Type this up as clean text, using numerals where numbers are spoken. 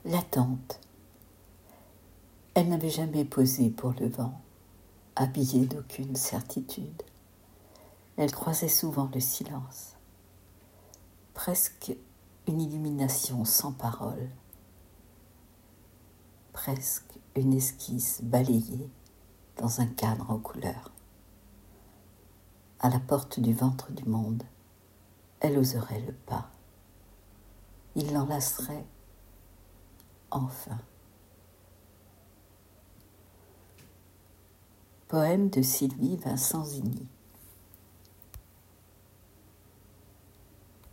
L'attente. Elle n'avait jamais posé pour le vent, habillée d'aucune certitude. Elle croisait souvent le silence, presque une illumination sans parole, presque une esquisse balayée dans un cadre en couleurs. À la porte du ventre du monde, elle oserait le pas. Il l'enlacerait enfin. Poème de Sylvie Vincenzini.